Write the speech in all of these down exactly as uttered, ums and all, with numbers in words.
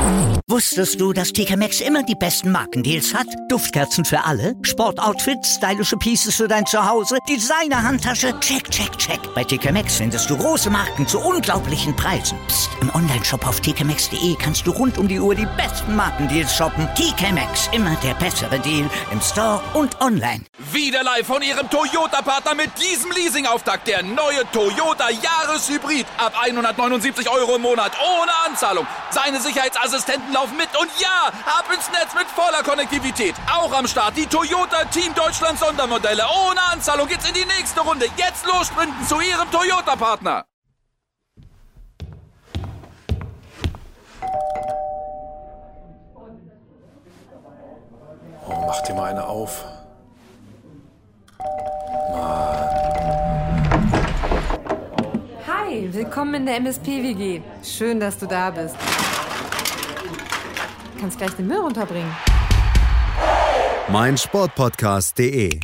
Wusstest du, dass T K Maxx immer die besten Markendeals hat? Duftkerzen für alle, Sportoutfits, stylische Pieces für dein Zuhause, Designer-Handtasche, check, check, check. Bei T K Maxx findest du große Marken zu unglaublichen Preisen. Psst. Im Onlineshop auf t k maxx punkt d e kannst du rund um die Uhr die besten Markendeals shoppen. T K Maxx, immer der bessere Deal im Store und online. Wieder live von Ihrem Toyota-Partner mit diesem Leasing-Auftakt. Der neue Toyota Jahreshybrid. Ab hundertneunundsiebzig Euro im Monat ohne Anzahlung. Seine Sicherheitsassistenten laufen mit und ja, ab ins Netz mit voller Konnektivität. Auch am Start die Toyota Team Deutschland Sondermodelle. Ohne Anzahlung geht's in die nächste Runde. Jetzt los sprinten zu Ihrem Toyota-Partner. Oh, mach dir mal eine auf. Mann. Hi, willkommen in der M S P-W G. Schön, dass du da bist. Du kannst gleich den Müll runterbringen. mein Sportpodcast punkt de.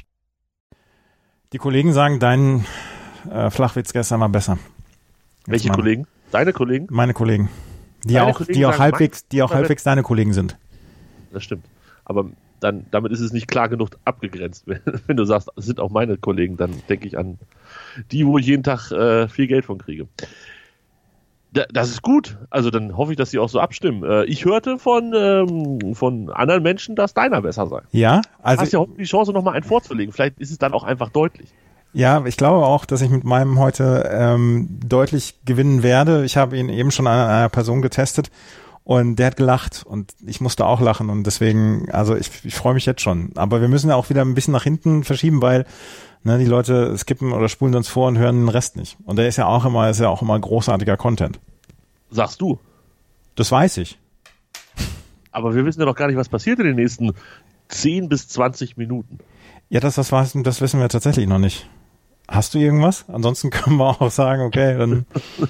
Die Kollegen sagen, dein äh, Flachwitz gestern war besser. Welche mal. Kollegen? Deine Kollegen? Meine Kollegen. Die Deine auch, Kollegen die auch sagen, halbwegs, die auch halbwegs deine Kollegen sind. Das stimmt. Aber dann, damit ist es nicht klar genug abgegrenzt. Wenn du sagst, es sind auch meine Kollegen, dann denke ich an die, wo ich jeden Tag äh, viel Geld von kriege. Da, das ist gut. Also dann hoffe ich, dass sie auch so abstimmen. Äh, ich hörte von, ähm, von anderen Menschen, dass deiner besser sei. Ja, also. Du hast ja heute die Chance, nochmal einen vorzulegen. Vielleicht ist es dann auch einfach deutlich. Ja, ich glaube auch, dass ich mit meinem heute ähm, deutlich gewinnen werde. Ich habe ihn eben schon an einer Person getestet und der hat gelacht und ich musste auch lachen und deswegen, also ich, ich freue mich jetzt schon. Aber wir müssen ja auch wieder ein bisschen nach hinten verschieben, weil ne, die Leute skippen oder spulen uns vor und hören den Rest nicht. Und der ist ja auch immer, ist ja auch immer großartiger Content. Sagst du? Das weiß ich. Aber wir wissen ja noch gar nicht, was passiert in den nächsten zehn bis zwanzig Minuten. Ja, das, das, weiß, das wissen wir tatsächlich noch nicht. Hast du irgendwas? Ansonsten können wir auch sagen, okay, dann...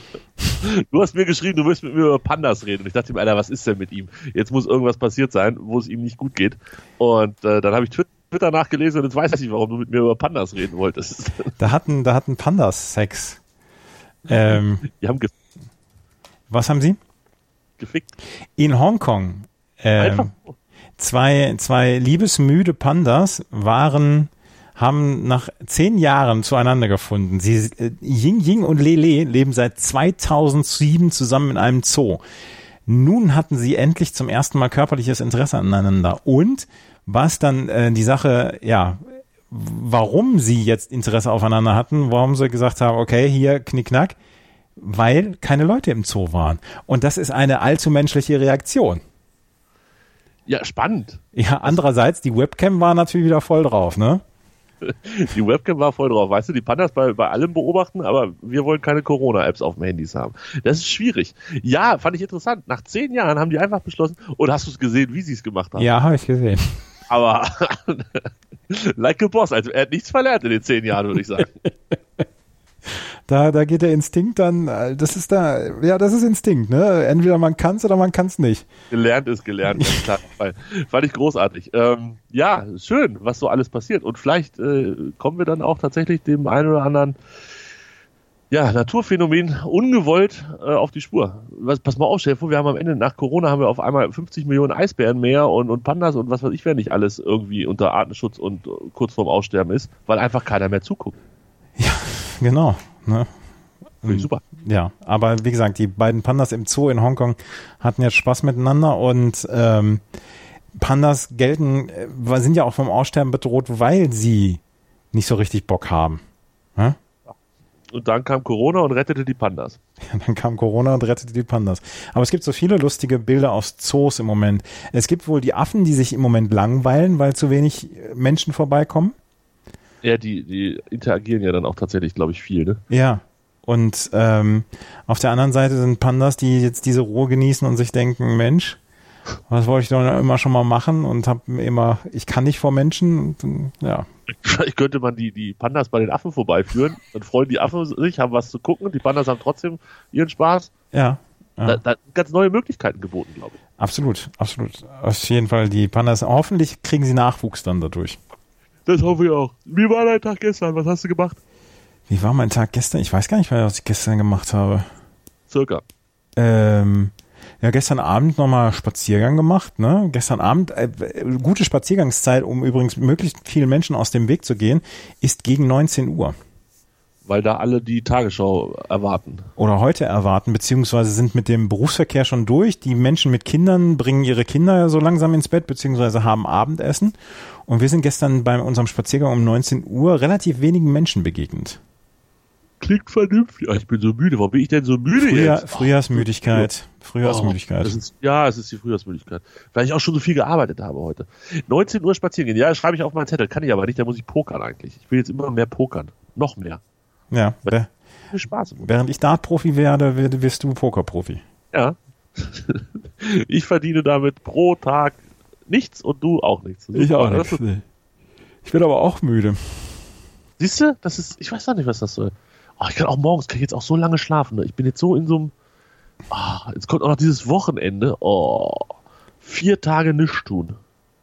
Du hast mir geschrieben, du willst mit mir über Pandas reden. Und ich dachte mir, Alter, was ist denn mit ihm? Jetzt muss irgendwas passiert sein, wo es ihm nicht gut geht. Und äh, dann habe ich Twitter nachgelesen und jetzt weiß ich nicht, warum du mit mir über Pandas reden wolltest. Da hatten, da hatten Pandas Sex. Ähm, Die haben ge- was haben sie? Gefickt. In Hongkong. Ähm, Einfach. Zwei, zwei liebesmüde Pandas waren... haben nach zehn Jahren zueinander gefunden. Sie, äh, Ying Ying und Lele leben seit zweitausendsieben zusammen in einem Zoo. Nun hatten sie endlich zum ersten Mal körperliches Interesse aneinander. Und was dann äh, die Sache, ja, warum sie jetzt Interesse aufeinander hatten, warum sie gesagt haben, okay, hier knickknack, weil keine Leute im Zoo waren. Und das ist eine allzu menschliche Reaktion. Ja, spannend. Ja, andererseits, die Webcam war natürlich wieder voll drauf, ne? Die Webcam war voll drauf. Weißt du, die Pandas bei, bei allem beobachten, aber wir wollen keine Corona-Apps auf dem Handys haben. Das ist schwierig. Ja, fand ich interessant. Nach zehn Jahren haben die einfach beschlossen, und hast du es gesehen, wie sie es gemacht haben? Ja, habe ich gesehen. Aber like a boss, also er hat nichts verlernt in den zehn Jahren, würde ich sagen. Da, da geht der Instinkt dann, das ist da, ja, das ist Instinkt, ne? Entweder man kann's oder man kann's nicht. Gelernt ist gelernt, ganz klar. Fand ich großartig. Ähm, ja, schön, was so alles passiert. Und vielleicht äh, kommen wir dann auch tatsächlich dem einen oder anderen ja, Naturphänomen ungewollt äh, auf die Spur. Was, pass mal auf, Chef, wir haben am Ende, nach Corona haben wir auf einmal fünfzig Millionen Eisbären mehr und, und Pandas und was weiß ich, wer nicht alles irgendwie unter Artenschutz und äh, kurz vorm Aussterben ist, weil einfach keiner mehr zuguckt. Ja, genau. Ne? Finde ich super. Ja, aber wie gesagt, die beiden Pandas im Zoo in Hongkong hatten jetzt Spaß miteinander und ähm, Pandas gelten, äh, sind ja auch vom Aussterben bedroht, weil sie nicht so richtig Bock haben. Ja? Und dann kam Corona und rettete die Pandas. Ja, dann kam Corona und rettete die Pandas. Aber es gibt so viele lustige Bilder aus Zoos im Moment. Es gibt wohl die Affen, die sich im Moment langweilen, weil zu wenig Menschen vorbeikommen. Ja, die, die interagieren ja dann auch tatsächlich, glaube ich, viel, ne? Ja. Und ähm, auf der anderen Seite sind Pandas, die jetzt diese Ruhe genießen und sich denken, Mensch, was wollte ich doch immer schon mal machen und habe immer, ich kann nicht vor Menschen und ja. Vielleicht könnte man die, die Pandas bei den Affen vorbeiführen, dann freuen die Affen sich, haben was zu gucken, die Pandas haben trotzdem ihren Spaß. Ja. ja. Da, da sind ganz neue Möglichkeiten geboten, glaube ich. Absolut, absolut. Auf jeden Fall die Pandas, hoffentlich kriegen sie Nachwuchs dann dadurch. Das hoffe ich auch. Wie war dein Tag gestern? Was hast du gemacht? Wie war mein Tag gestern? Ich weiß gar nicht mehr, was ich gestern gemacht habe. Circa. Ähm, Ja, gestern Abend nochmal Spaziergang gemacht, ne? Gestern Abend, äh, gute Spaziergangszeit, um übrigens möglichst vielen Menschen aus dem Weg zu gehen, ist gegen neunzehn Uhr. Weil da alle die Tagesschau erwarten. Oder heute erwarten, beziehungsweise sind mit dem Berufsverkehr schon durch. Die Menschen mit Kindern bringen ihre Kinder so langsam ins Bett, beziehungsweise haben Abendessen. Und wir sind gestern bei unserem Spaziergang um neunzehn Uhr relativ wenigen Menschen begegnet. Klingt vernünftig. Ich bin so müde. Warum bin ich denn so müde Frühjahr, jetzt? Frühjahrsmüdigkeit. Oh, Frühjahrsmüdigkeit. Das ist, ja, es ist die Frühjahrsmüdigkeit. Weil ich auch schon so viel gearbeitet habe heute. neunzehn Uhr spazieren gehen. Ja, das schreibe ich auf meinen Zettel. Kann ich aber nicht. Da muss ich pokern eigentlich. Ich will jetzt immer mehr pokern. Noch mehr. Ja, Weil viel Spaß. Während ich Dart-Profi werde, wirst du Poker-Profi. Ja. Ich verdiene damit pro Tag nichts und du auch nichts. Super. Ich auch nichts. Ich bin aber auch müde. Siehst du? Das ist, ich weiß auch nicht, was das soll. Oh, ich kann auch morgens, kann ich jetzt auch so lange schlafen. Ne? Ich bin jetzt so in so einem, oh, jetzt kommt auch noch dieses Wochenende. Oh, vier Tage nichts tun.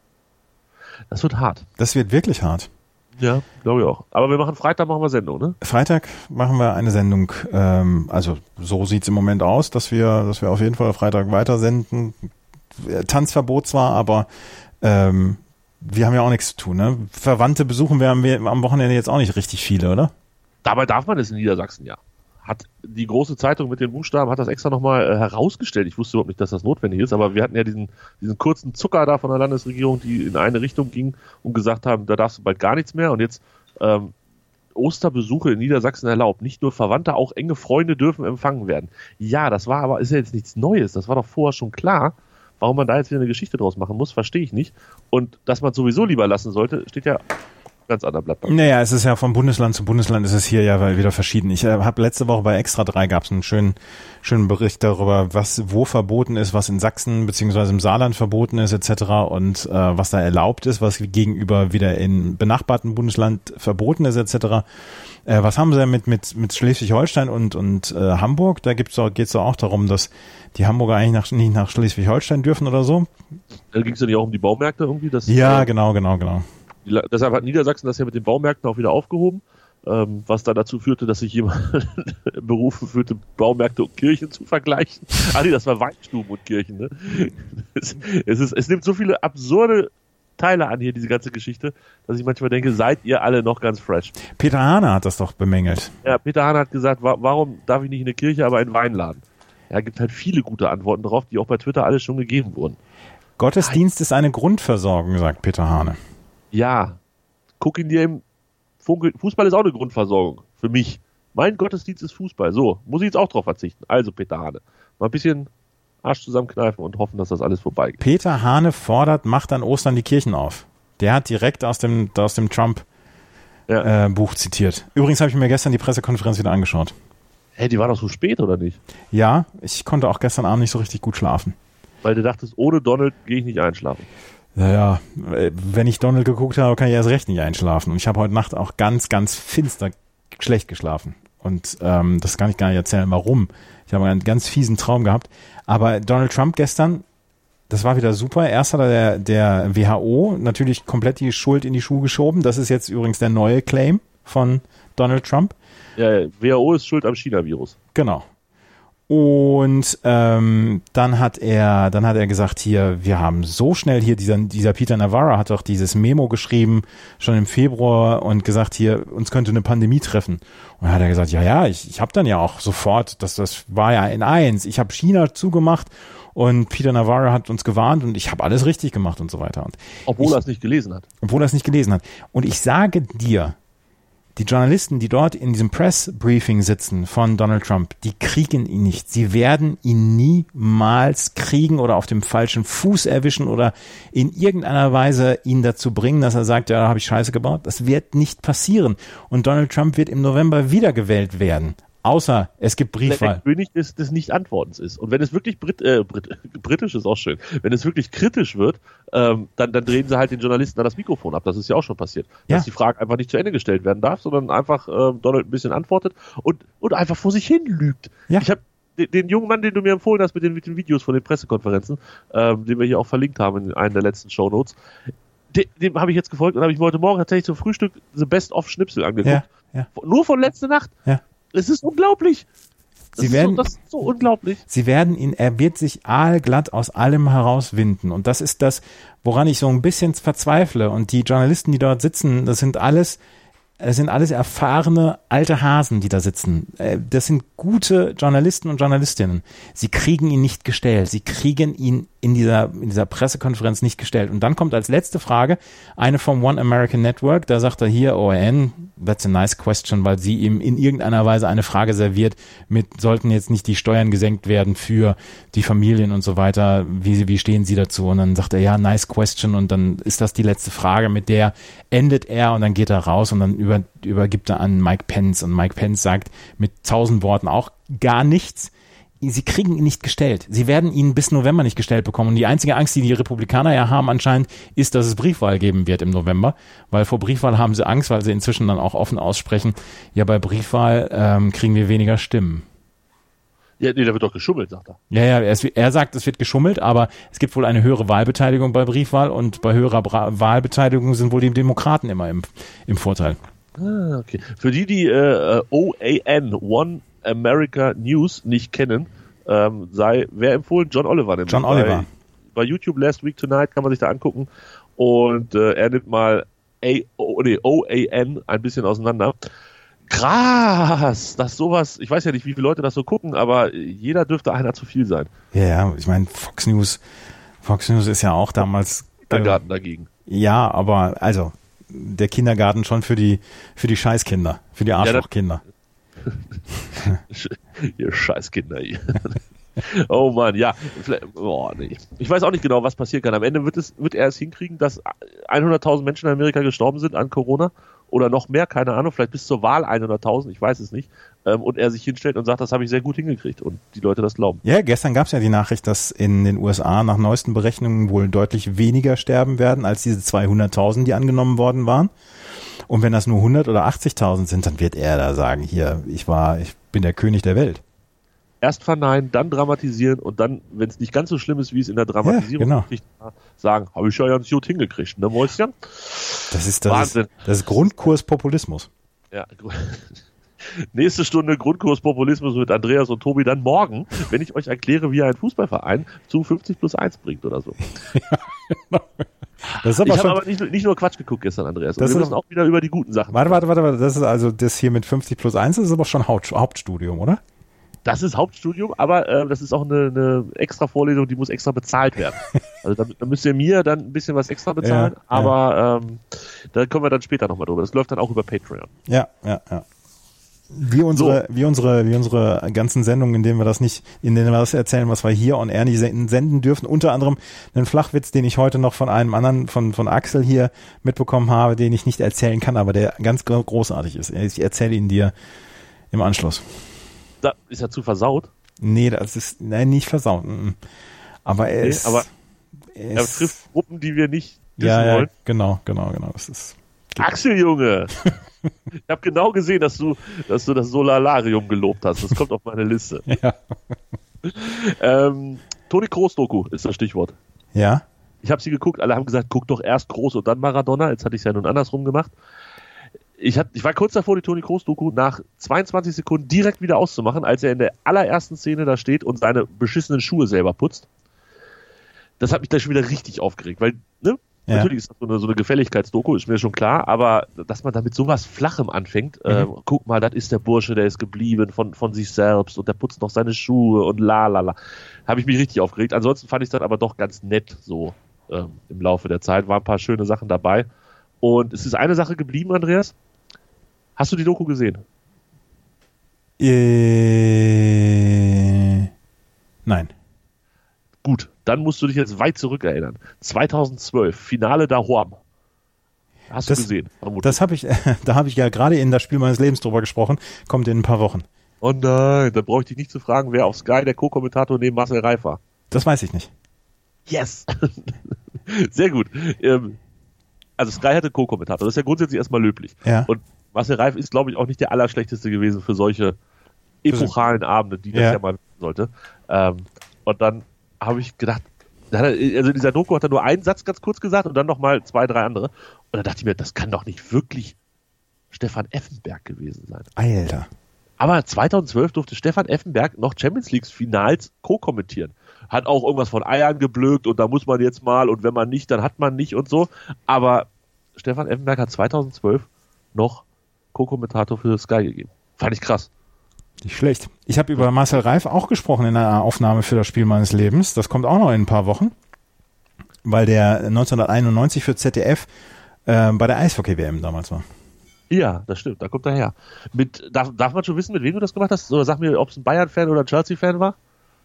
Das wird hart. Das wird wirklich hart. Ja, glaube ich auch. Aber wir machen Freitag, machen wir Sendung, ne? Freitag machen wir eine Sendung, ähm, also so sieht's im Moment aus, dass wir, dass wir auf jeden Fall Freitag weiter senden. Tanzverbot zwar, aber ähm, wir haben ja auch nichts zu tun, ne? Verwandte besuchen wir am, am Wochenende jetzt auch nicht richtig viele, oder? Dabei darf man es in Niedersachsen, ja. Hat die große Zeitung mit den Buchstaben, hat das extra nochmal äh, herausgestellt. Ich wusste überhaupt nicht, dass das notwendig ist, aber wir hatten ja diesen, diesen kurzen Zucker da von der Landesregierung, die in eine Richtung ging und gesagt haben, da darfst du bald gar nichts mehr. Und jetzt ähm, Osterbesuche in Niedersachsen erlaubt. Nicht nur Verwandte, auch enge Freunde dürfen empfangen werden. Ja, das war aber, ist ja jetzt nichts Neues. Das war doch vorher schon klar. Warum man da jetzt wieder eine Geschichte draus machen muss, verstehe ich nicht. Und dass man es sowieso lieber lassen sollte, steht ja ganz anderer Blatt. Naja, es ist ja von Bundesland zu Bundesland ist es hier ja wieder verschieden. Ich äh, habe letzte Woche bei Extra drei gab es einen schönen, schönen Bericht darüber, was wo verboten ist, was in Sachsen beziehungsweise im Saarland verboten ist et cetera und äh, was da erlaubt ist, was gegenüber wieder in benachbarten Bundesland verboten ist et cetera. Äh, was haben sie mit mit mit Schleswig-Holstein und und äh, Hamburg? Da gibt's auch geht's auch darum, dass die Hamburger eigentlich nach, nicht nach Schleswig-Holstein dürfen oder so. Da ging es ja nicht auch um die Baumärkte irgendwie? Das, ja, äh, genau, genau, genau. Deshalb hat Niedersachsen das ja mit den Baumärkten auch wieder aufgehoben, ähm, was dann dazu führte, dass sich jemand berufen fühlte, Baumärkte und Kirchen zu vergleichen. Ah nee, das war Weinstuben und Kirchen. Ne? Es, es, ist, es nimmt so viele absurde Teile an hier, diese ganze Geschichte, dass ich manchmal denke, seid ihr alle noch ganz fresh. Peter Hane hat das doch bemängelt. Ja, Peter Hane hat gesagt, wa- warum darf ich nicht in eine Kirche, aber in einen Weinladen? Er gibt halt viele gute Antworten drauf, die auch bei Twitter alle schon gegeben wurden. Gottesdienst ist eine Grundversorgung, sagt Peter Hane. Ja, guck in dir im Funkel. Fußball ist auch eine Grundversorgung für mich. Mein Gottesdienst ist Fußball. So, muss ich jetzt auch drauf verzichten. Also, Peter Hane, mal ein bisschen Arsch zusammenkneifen und hoffen, dass das alles vorbeigeht. Peter Hane fordert, macht an Ostern die Kirchen auf. Der hat direkt aus dem, aus dem Trump ja. äh, Buch zitiert. Übrigens habe ich mir gestern die Pressekonferenz wieder angeschaut. Hä, hey, die war doch so spät, oder nicht? Ja, ich konnte auch gestern Abend nicht so richtig gut schlafen. Weil du dachtest, ohne Donald gehe ich nicht einschlafen. Naja, wenn ich Donald geguckt habe, kann ich erst recht nicht einschlafen. Und ich habe heute Nacht auch ganz, ganz finster schlecht geschlafen. Und ähm, das kann ich gar nicht erzählen, warum. Ich habe einen ganz fiesen Traum gehabt. Aber Donald Trump gestern, das war wieder super. Erst hat er der, der W H O natürlich komplett die Schuld in die Schuhe geschoben. Das ist jetzt übrigens der neue Claim von Donald Trump. Ja, W H O ist schuld am China-Virus. Genau. Und ähm, dann hat er, dann hat er gesagt, hier, wir haben so schnell hier, dieser, dieser Peter Navarro hat doch dieses Memo geschrieben, schon im Februar und gesagt, hier, uns könnte eine Pandemie treffen. Und dann hat er gesagt, ja, ja, ich, ich habe dann ja auch sofort, das, das war ja in eins, ich habe China zugemacht und Peter Navarro hat uns gewarnt und ich habe alles richtig gemacht und so weiter. Und obwohl ich, er es nicht gelesen hat. Obwohl er es nicht gelesen hat. Und ich sage dir, die Journalisten, die dort in diesem Press-Briefing sitzen von Donald Trump, die kriegen ihn nicht. Sie werden ihn niemals kriegen oder auf dem falschen Fuß erwischen oder in irgendeiner Weise ihn dazu bringen, dass er sagt, ja, da habe ich Scheiße gebaut. Das wird nicht passieren. Und Donald Trump wird im November wiedergewählt werden. Außer es gibt Briefwahl. Der König des, des Nicht-Antwortens ist. Und wenn es wirklich Brit, äh, Brit, britisch ist auch schön, wenn es wirklich kritisch wird, ähm, dann, dann drehen sie halt den Journalisten da das Mikrofon ab. Das ist ja auch schon passiert. Ja. Dass die Frage einfach nicht zu Ende gestellt werden darf, sondern einfach äh, Donald ein bisschen antwortet und, und einfach vor sich hin lügt. Ja. Ich habe den, den jungen Mann, den du mir empfohlen hast mit den, mit den Videos von den Pressekonferenzen, ähm, den wir hier auch verlinkt haben in einer der letzten Shownotes, dem, dem habe ich jetzt gefolgt und habe ich mir heute Morgen tatsächlich zum Frühstück The Best of Schnipsel angeguckt. Ja. Ja. Nur von letzter Nacht. Ja. Es ist unglaublich. Das, Sie ist werden, so, das ist so unglaublich. Sie werden ihn, er wird sich aalglatt aus allem herauswinden. Und das ist das, woran ich so ein bisschen verzweifle. Und die Journalisten, die dort sitzen, das sind alles, das sind alles erfahrene alte Hasen, die da sitzen. Das sind gute Journalisten und Journalistinnen. Sie kriegen ihn nicht gestellt. Sie kriegen ihn in dieser, in dieser Pressekonferenz nicht gestellt. Und dann kommt als letzte Frage eine vom One American Network. Da sagt er hier, O R N, that's a nice question, weil sie ihm in irgendeiner Weise eine Frage serviert mit, sollten jetzt nicht die Steuern gesenkt werden für die Familien und so weiter. Wie, wie stehen Sie dazu? Und dann sagt er, ja, nice question. Und dann ist das die letzte Frage, mit der endet er und dann geht er raus und dann über, übergibt er an Mike Pence. Und Mike Pence sagt mit tausend Worten auch gar nichts. Sie kriegen ihn nicht gestellt. Sie werden ihn bis November nicht gestellt bekommen. Und die einzige Angst, die die Republikaner ja haben anscheinend, ist, dass es Briefwahl geben wird im November. Weil vor Briefwahl haben sie Angst, weil sie inzwischen dann auch offen aussprechen, ja, bei Briefwahl ähm, kriegen wir weniger Stimmen. Ja, nee, da wird doch geschummelt, sagt er. Ja, ja, er, er sagt, es wird geschummelt, aber es gibt wohl eine höhere Wahlbeteiligung bei Briefwahl und bei höherer Bra- Wahlbeteiligung sind wohl die Demokraten immer im, im Vorteil. Ah, okay. Für die, die äh, O A N, One America News, nicht kennen, ähm, sei, wer empfohlen? John Oliver. Nämlich. John Oliver. Bei, bei YouTube Last Week Tonight kann man sich da angucken und äh, er nimmt mal A, oh, nee, O A N ein bisschen auseinander. Krass, dass sowas, ich weiß ja nicht, wie viele Leute das so gucken, aber jeder dürfte einer zu viel sein. Ja, ja, ich meine, Fox News, Fox News ist ja auch damals... Kindergarten äh, dagegen. Ja, aber also der Kindergarten schon für die für die Scheißkinder, für die Arschlochkinder. Ihr Scheißkinder hier. Oh Mann, ja. Oh, nee. Ich weiß auch nicht genau, was passieren kann. Am Ende wird es wird er es hinkriegen, dass hunderttausend Menschen in Amerika gestorben sind an Corona oder noch mehr, keine Ahnung, vielleicht bis zur Wahl hunderttausend, ich weiß es nicht. Ähm, und er sich hinstellt und sagt, das habe ich sehr gut hingekriegt und die Leute das glauben. Ja, gestern gab es ja die Nachricht, dass in den U S A nach neuesten Berechnungen wohl deutlich weniger sterben werden als diese zweihunderttausend, die angenommen worden waren. Und wenn das nur hundert oder achtzigtausend sind, dann wird er da sagen, hier, ich war, ich bin der König der Welt. Erst verneinen, dann dramatisieren und dann, wenn es nicht ganz so schlimm ist, wie es in der Dramatisierung ja, ist, sagen, habe ich ja ganz gut hingekriegt, ne Mäuschen? Das ist, das Wahnsinn. Ist, das ist Grundkurs Populismus. Ja, nächste Stunde Grundkurs Populismus mit Andreas und Tobi dann morgen, wenn ich euch erkläre, wie ein Fußballverein zu fünfzig plus eins bringt oder so. Ja, genau. Das ist aber ich habe schon, aber nicht, nicht nur Quatsch geguckt gestern, Andreas. Und das wir ist müssen auch wieder über die guten Sachen. Warte, warte, warte, warte, das ist also das hier mit fünfzig plus eins, das ist aber schon Haupt, Hauptstudium, oder? Das ist Hauptstudium, aber äh, das ist auch eine, eine extra Vorlesung, die muss extra bezahlt werden. Also da, da müsst ihr mir dann ein bisschen was extra bezahlen, ja, aber ja. Ähm, da kommen wir dann später nochmal drüber. Das läuft dann auch über Patreon. Ja, ja, ja. Wie unsere, So. wie unsere, wie unsere ganzen Sendungen, in denen wir das nicht, in denen wir das erzählen, was wir hier on air nicht senden dürfen. Unter anderem einen Flachwitz, den ich heute noch von einem anderen, von, von Axel hier mitbekommen habe, den ich nicht erzählen kann, aber der ganz großartig ist. Ich erzähle ihn dir im Anschluss. Da ist er zu versaut. Nee, das ist, nein, nicht versaut. Aber er Nee, ist, aber er er ist, trifft Gruppen, die wir nicht wissen ja, ja, wollen. genau, genau, genau, das ist, Axel, Junge! Ich habe genau gesehen, dass du, dass du das Solalarium gelobt hast. Das kommt auf meine Liste. ja. Ähm, Toni Kroos-Doku ist das Stichwort. Ja? Ich habe sie geguckt, alle haben gesagt, guck doch erst Kroos und dann Maradona. Jetzt hatte ich es ja nun andersrum gemacht. Ich, hat, ich war kurz davor, die Toni Kroos-Doku nach zweiundzwanzig Sekunden direkt wieder auszumachen, als er in der allerersten Szene da steht und seine beschissenen Schuhe selber putzt. Das hat mich da schon wieder richtig aufgeregt, weil, ne? Ja. Natürlich ist das so eine, so eine Gefälligkeitsdoku, ist mir schon klar, aber dass man damit sowas Flachem anfängt, mhm. ähm, guck mal, das ist der Bursche, der ist geblieben von, von sich selbst und der putzt noch seine Schuhe und la la la. Habe ich mich richtig aufgeregt. Ansonsten fand ich das aber doch ganz nett so ähm, im Laufe der Zeit. Waren ein paar schöne Sachen dabei. Und es ist eine Sache geblieben, Andreas. Hast du die Doku gesehen? Äh, nein. Gut, dann musst du dich jetzt weit zurückerinnern. zweitausendzwölf, Finale da Horm. Hast das, du gesehen? Vermutlich. Das habe ich, da habe ich ja gerade in das Spiel meines Lebens drüber gesprochen. Kommt in ein paar Wochen. Oh nein, dann brauche ich dich nicht zu fragen, wer auf Sky der Co-Kommentator neben Marcel Reif war. Das weiß ich nicht. Yes! Sehr gut. Ähm, also Sky hatte Co-Kommentator. Das ist ja grundsätzlich erstmal löblich. Ja. Und Marcel Reif ist, glaube ich, auch nicht der Allerschlechteste gewesen für solche epochalen Abende, die das ja, ja mal sollte. Ähm, und dann habe ich gedacht, also in dieser Doku hat er nur einen Satz ganz kurz gesagt und dann nochmal zwei, drei andere. Und dann dachte ich mir, das kann doch nicht wirklich Stefan Effenberg gewesen sein. Alter. Aber zweitausendzwölf durfte Stefan Effenberg noch Champions League Finals co-kommentieren. Hat auch irgendwas von Eiern geblökt und da muss man jetzt mal und wenn man nicht, dann hat man nicht und so. Aber Stefan Effenberg hat zweitausendzwölf noch Co-Kommentator für Sky gegeben. Fand ich krass. Nicht schlecht. Ich habe über Marcel Reif auch gesprochen in einer Aufnahme für das Spiel meines Lebens. Das kommt auch noch in ein paar Wochen, weil der neunzehnhunderteinundneunzig für Z D F äh, bei der Eishockey-W M damals war. Ja, das stimmt, da kommt er her. Mit, darf, darf man schon wissen, mit wem du das gemacht hast? Oder sag mir, ob es ein Bayern-Fan oder ein Chelsea-Fan war?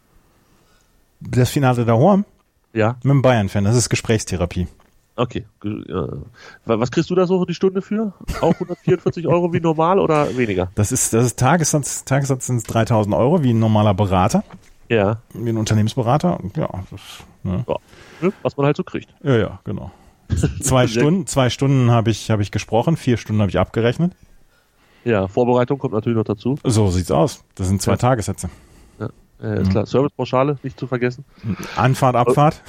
Das Finale da Horn? Ja. Mit einem Bayern-Fan, das ist Gesprächstherapie. Okay. Was kriegst du da so die Stunde für? Auch hundertvierundvierzig Euro wie normal oder weniger? Das ist, das ist Tagessatz, Tagessatz sind dreitausend Euro, wie ein normaler Berater. Ja. Wie ein Unternehmensberater. Ja, das, ne? Ja, was man halt so kriegt. Ja, ja, genau. Zwei Stunden, zwei Stunden habe ich, habe ich gesprochen, vier Stunden habe ich abgerechnet. Ja, Vorbereitung kommt natürlich noch dazu. So sieht's aus. Das sind zwei ja. Tagessätze. Ja, äh, ist klar. Servicepauschale, nicht zu vergessen. Anfahrt, Abfahrt.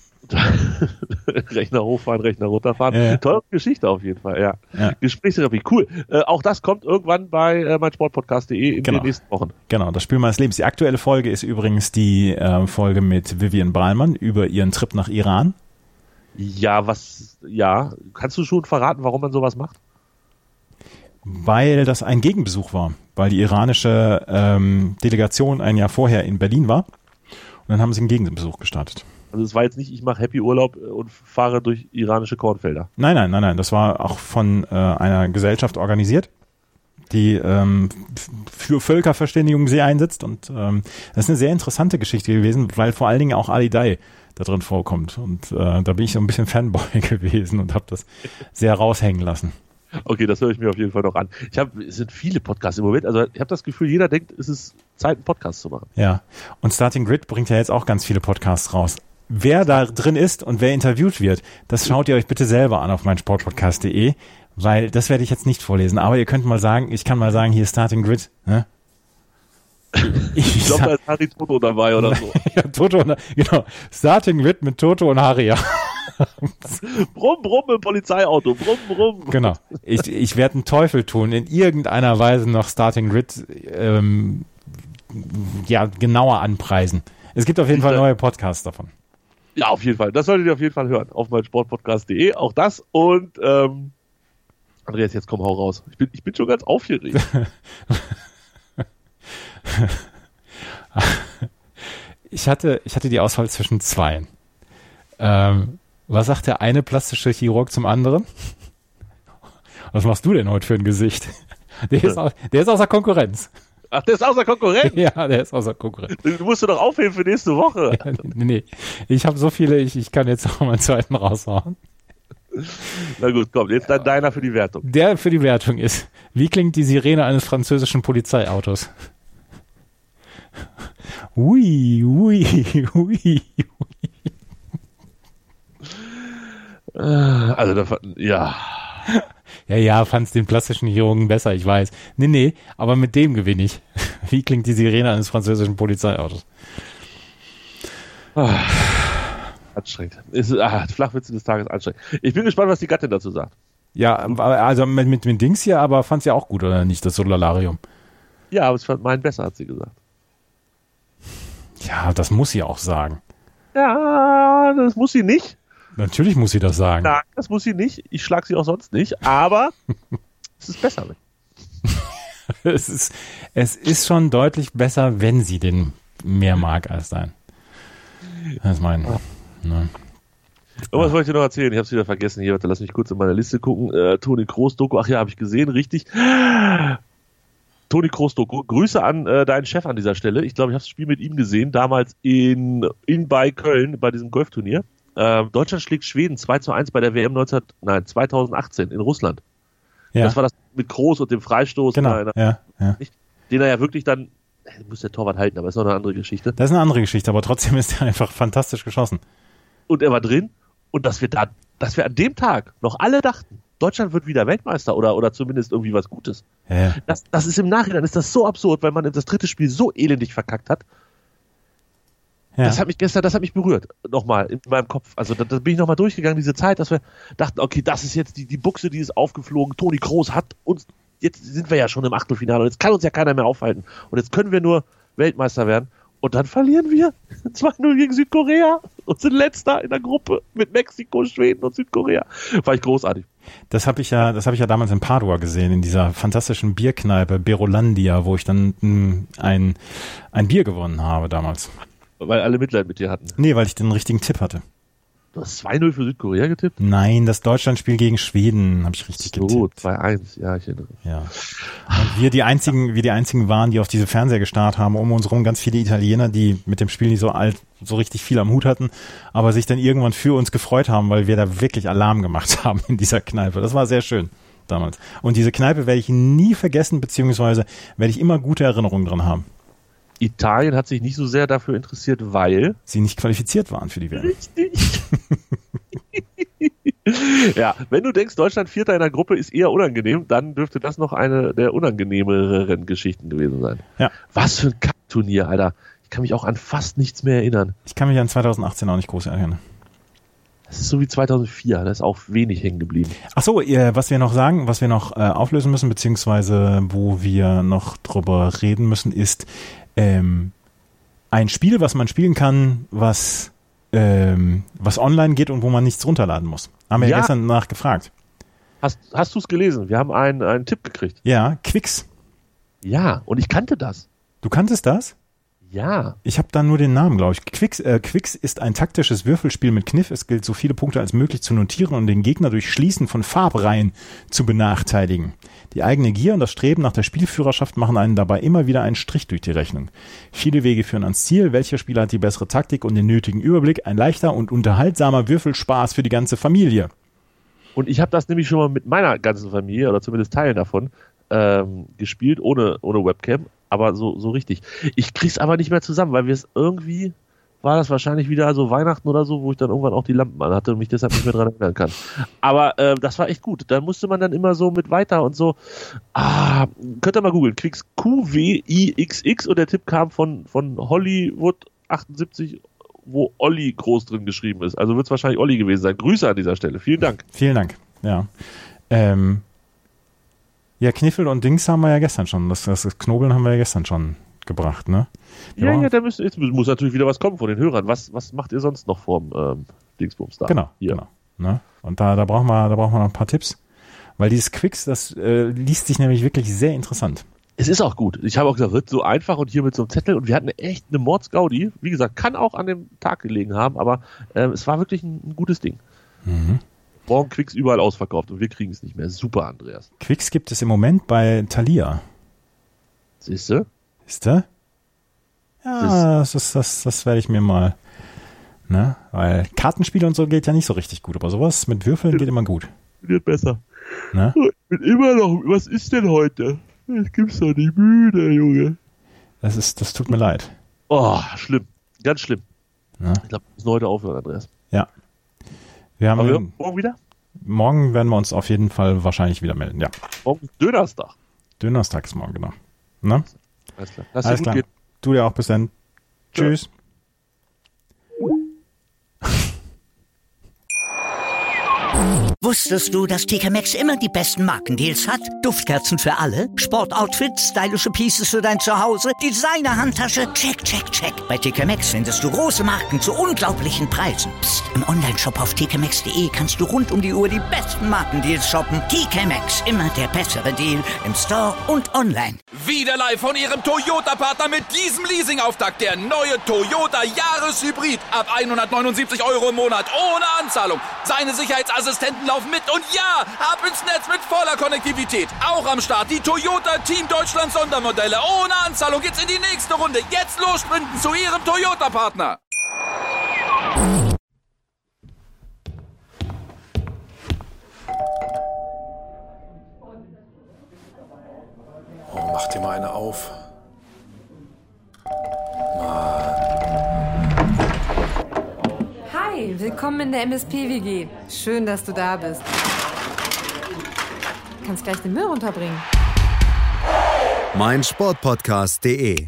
Rechner hochfahren, Rechner runterfahren. Ja, ja. Tolle Geschichte auf jeden Fall, ja. ja. Gesprächstherapie, cool. Äh, auch das kommt irgendwann bei äh, meinsportpodcast punkt de in genau. den nächsten Wochen. Genau, das Spiel meines Lebens. Die aktuelle Folge ist übrigens die äh, Folge mit Vivian Brahlmann über ihren Trip nach Iran. Ja, was, ja. Kannst du schon verraten, warum man sowas macht? Weil das ein Gegenbesuch war, weil die iranische ähm, Delegation ein Jahr vorher in Berlin war und dann haben sie einen Gegenbesuch gestartet. Also es war jetzt nicht, ich mache Happy Urlaub und fahre durch iranische Kornfelder. Nein, nein, nein, nein. Das war auch von äh, einer Gesellschaft organisiert, die ähm, für Völkerverständigung sehr einsetzt. Und ähm, das ist eine sehr interessante Geschichte gewesen, weil vor allen Dingen auch Ali Dai da drin vorkommt. Und äh, da bin ich so ein bisschen Fanboy gewesen und habe das sehr raushängen lassen. Okay, das höre ich mir auf jeden Fall noch an. Ich habe, es sind viele Podcasts im Moment. Also ich habe das Gefühl, jeder denkt, es ist Zeit, einen Podcast zu machen. Ja, und Starting Grid bringt ja jetzt auch ganz viele Podcasts raus. Wer da drin ist und wer interviewt wird, das schaut ihr euch bitte selber an auf meinsportpodcast punkt de, weil das werde ich jetzt nicht vorlesen. Aber ihr könnt mal sagen, ich kann mal sagen, hier ist Starting Grid. Ne? Ich, ich glaube, da ist Harry Toto dabei oder so. Ja, Toto und, genau. Starting Grid mit Toto und Harry, ja. Brumm, brumm im Polizeiauto, brumm, brumm. Genau. Ich, ich werde einen Teufel tun, in irgendeiner Weise noch Starting Grid ähm, ja, genauer anpreisen. Es gibt auf jeden Fall neue Podcasts davon. Ja, auf jeden Fall. Das solltet ihr auf jeden Fall hören. Auf meinsportpodcast punkt de. Auch das. Und ähm, Andreas, jetzt komm, hau raus. Ich bin, ich bin schon ganz aufgeregt. ich, hatte, ich hatte die Auswahl zwischen zwei. Ähm, was sagt der eine plastische Chirurg zum anderen? Was machst du denn heute für ein Gesicht? Der ist, au- der ist außer Konkurrenz. Ach, der ist außer Konkurrenz? Ja, der ist außer Konkurrenz. Du musst du doch aufheben für nächste Woche. Ja, nee, nee. Ich habe so viele, ich, ich kann jetzt auch mal einen zweiten raushauen. Na gut, komm, jetzt dann deiner für die Wertung. Der für die Wertung ist, wie klingt die Sirene eines französischen Polizeiautos? Ui, ui, ui, ui. Also, da, ja. Ja, ja, fand's den plastischen Chirurgen besser, ich weiß. Nee, nee, aber mit dem gewinne ich. Wie klingt die Sirene eines französischen Polizeiautos? Ah, anstrengend. Ist, ah, Flachwitze des Tages anstrengend. Ich bin gespannt, was die Gattin dazu sagt. Ja, also mit, mit, mit Dings hier, aber fand's ja auch gut, oder nicht, das Solalarium? Ja, aber ich fand meinen besser, hat sie gesagt. Ja, das muss sie auch sagen. Ja, das muss sie nicht. Natürlich muss sie das sagen. Nein, das muss sie nicht. Ich schlag sie auch sonst nicht, aber es ist besser. es, ist, es ist schon deutlich besser, wenn sie den mehr mag als dein. Das ist mein. Ne. Irgendwas wollte ich dir noch erzählen. Ich habe es wieder vergessen. Hier, warte, lass mich kurz in meine Liste gucken. Äh, Toni Kroos Doku. Ach ja, habe ich gesehen, richtig. Toni Kroos Doku. Grüße an äh, deinen Chef an dieser Stelle. Ich glaube, ich habe das Spiel mit ihm gesehen, damals in, in bei Köln bei diesem Golfturnier. Äh, Deutschland schlägt Schweden zwei zu eins bei der W M neunzehn, nein, zweitausendachtzehn in Russland. Ja. Das war das mit Kroos und dem Freistoß. Genau, einer, ja, ja. Den er ja wirklich dann, muss der Torwart halten, aber ist noch eine andere Geschichte. Das ist eine andere Geschichte, aber trotzdem ist er einfach fantastisch geschossen. Und er war drin und dass wir da, dass wir an dem Tag noch alle dachten, Deutschland wird wieder Weltmeister oder, oder zumindest irgendwie was Gutes. Ja, ja. Das, das ist im Nachhinein, ist das so absurd, weil man das dritte Spiel so elendig verkackt hat. Ja. Das hat mich gestern, das hat mich berührt, nochmal in meinem Kopf. Also da, da bin ich nochmal durchgegangen, diese Zeit, dass wir dachten, okay, das ist jetzt die, die Buchse, die ist aufgeflogen, Toni Kroos hat uns jetzt sind wir ja schon im Achtelfinale und jetzt kann uns ja keiner mehr aufhalten. Und jetzt können wir nur Weltmeister werden. Und dann verlieren wir zwei null gegen Südkorea und sind Letzter in der Gruppe mit Mexiko, Schweden und Südkorea. Fand ich großartig. Das habe ich ja, das habe ich ja damals in Padua gesehen, in dieser fantastischen Bierkneipe Berolandia, wo ich dann mh, ein, ein Bier gewonnen habe damals. Weil alle Mitleid mit dir hatten. Nee, weil ich den richtigen Tipp hatte. Du hast zwei null für Südkorea getippt? Nein, das Deutschlandspiel gegen Schweden habe ich richtig so, getippt. zwei eins, ja, ich erinnere. Ja. Und wir die einzigen, wir die einzigen waren, die auf diese Fernseher gestarrt haben, um uns rum ganz viele Italiener, die mit dem Spiel nicht so alt, so richtig viel am Hut hatten, aber sich dann irgendwann für uns gefreut haben, weil wir da wirklich Alarm gemacht haben in dieser Kneipe. Das war sehr schön damals. Und diese Kneipe werde ich nie vergessen, beziehungsweise werde ich immer gute Erinnerungen dran haben. Italien hat sich nicht so sehr dafür interessiert, weil sie nicht qualifiziert waren für die W M. Richtig. Ja, wenn du denkst, Deutschland Vierter in der Gruppe ist eher unangenehm, dann dürfte das noch eine der unangenehmeren Geschichten gewesen sein. Ja. Was für ein Kackturnier, Alter. Ich kann mich auch an fast nichts mehr erinnern. Ich kann mich an zwanzig achtzehn auch nicht groß erinnern. Das ist so wie zweitausendvier, da ist auch wenig hängen geblieben. Ach so, was wir noch sagen, was wir noch äh, auflösen müssen, beziehungsweise wo wir noch drüber reden müssen, ist ähm, ein Spiel, was man spielen kann, was ähm, was online geht und wo man nichts runterladen muss. Haben wir ja, ja gestern nachgefragt. Hast, hast du es gelesen? Wir haben einen, einen Tipp gekriegt. Ja, Quicks. Ja, und ich kannte das. Du kanntest das? Ja. Ich habe da nur den Namen, glaube ich. Quicks, äh, Quicks ist ein taktisches Würfelspiel mit Kniff. Es gilt, so viele Punkte als möglich zu notieren und den Gegner durch Schließen von Farbreihen zu benachteiligen. Die eigene Gier und das Streben nach der Spielführerschaft machen einen dabei immer wieder einen Strich durch die Rechnung. Viele Wege führen ans Ziel. Welcher Spieler hat die bessere Taktik und den nötigen Überblick? Ein leichter und unterhaltsamer Würfelspaß für die ganze Familie. Und ich habe das nämlich schon mal mit meiner ganzen Familie, oder zumindest Teilen davon, ähm, gespielt, ohne, ohne Webcam. Aber so, so richtig. Ich krieg's aber nicht mehr zusammen, weil wir es irgendwie, war das wahrscheinlich wieder so Weihnachten oder so, wo ich dann irgendwann auch die Lampen an hatte und mich deshalb nicht mehr dran erinnern kann. Aber äh, das war echt gut. Da musste man dann immer so mit weiter und so. Ah, könnt ihr mal googeln. Quicks Q W I X X und der Tipp kam von, von Hollywood achtundsiebzig, wo Olli groß drin geschrieben ist. Also wird es wahrscheinlich Olli gewesen sein. Grüße an dieser Stelle. Vielen Dank. Vielen Dank. Ja. Ähm. Ja, Kniffel und Dings haben wir ja gestern schon. Das, das Knobeln haben wir ja gestern schon gebracht, ne? Ja, ja, ja, da müsst, jetzt muss natürlich wieder was kommen von den Hörern. Was, was macht ihr sonst noch vorm ähm, Dingsbums da? Genau, Hier. genau. Ne? Und da, da brauchen wir, da brauchen wir noch ein paar Tipps. Weil dieses Quicks, das äh, liest sich nämlich wirklich sehr interessant. Es ist auch gut. Ich habe auch gesagt, wird so einfach und hier mit so einem Zettel und wir hatten echt eine Mordsgaudi. Wie gesagt, kann auch an dem Tag gelegen haben, aber äh, es war wirklich ein, ein gutes Ding. Mhm. Morgen Quicks überall ausverkauft und wir kriegen es nicht mehr. Super, Andreas. Quicks gibt es im Moment bei Thalia. Siehst du? Siehst du? Ja, das, ist, das, das werde ich mir mal, ne? Weil Kartenspiele und so geht ja nicht so richtig gut, aber sowas mit Würfeln geht immer gut. Wird besser. Ne? Ich bin immer noch, was ist denn heute? Ich gibt's doch nicht müde, Junge. Das ist, das tut mir leid. Oh, schlimm. Ganz schlimm. Ne? Ich glaube, wir müssen heute aufhören, Andreas. Ja. Wir haben Aber wir morgen wieder? Morgen werden wir uns auf jeden Fall wahrscheinlich wieder melden, ja. Morgen ist Dönerstag. Dönerstag ist morgen, genau. Ne? Alles klar. Lass Alles dir gut klar. gehen. Du dir auch, bis dann. Ja. Tschüss. Wusstest du, dass T K Maxx immer die besten Markendeals hat? Duftkerzen für alle, Sportoutfits, stylische Pieces für dein Zuhause, Designer-Handtasche, check, check, check. Bei T K Maxx findest du große Marken zu unglaublichen Preisen. Psst. Im Onlineshop auf t k maxx punkt de kannst du rund um die Uhr die besten Markendeals shoppen. T K Maxx, immer der bessere Deal im Store und online. Wieder live von ihrem Toyota-Partner mit diesem Leasing-Auftakt. Der neue Toyota Jahreshybrid. Ab hundertneunundsiebzig Euro im Monat ohne Anzahlung. Seine Sicherheitsassistenten laufen mit und ja, ab ins Netz mit voller Konnektivität. Auch am Start die Toyota Team Deutschland Sondermodelle. Ohne Anzahlung geht's in die nächste Runde. Jetzt los sprinten zu ihrem Toyota-Partner. Oh, mach dir mal eine auf. Hi, willkommen in der M S P W G. Schön, dass du da bist. Du kannst gleich den Müll runterbringen. mein Sportpodcast punkt de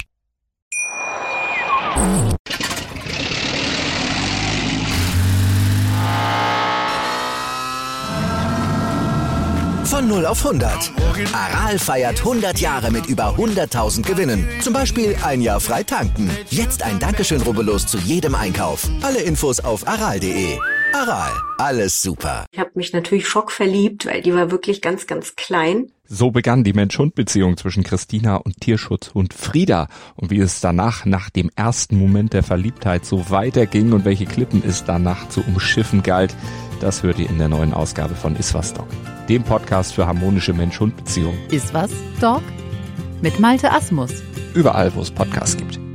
Von null auf hundert. Aral feiert hundert Jahre mit über hunderttausend Gewinnen. Zum Beispiel ein Jahr frei tanken. Jetzt ein Dankeschön, rubbellos zu jedem Einkauf. Alle Infos auf aral punkt de. Aral, alles super. Ich habe mich natürlich schockverliebt, weil die war wirklich ganz, ganz klein. So begann die Mensch-Hund-Beziehung zwischen Christina und Tierschutzhund Frieda. Und wie es danach, nach dem ersten Moment der Verliebtheit, so weiterging und welche Klippen es danach zu umschiffen galt, das hört ihr in der neuen Ausgabe von Iswas Dog, dem Podcast für harmonische Mensch-Hund-Beziehungen. Iswas Dog? Mit Malte Asmus. Überall, wo es Podcasts gibt.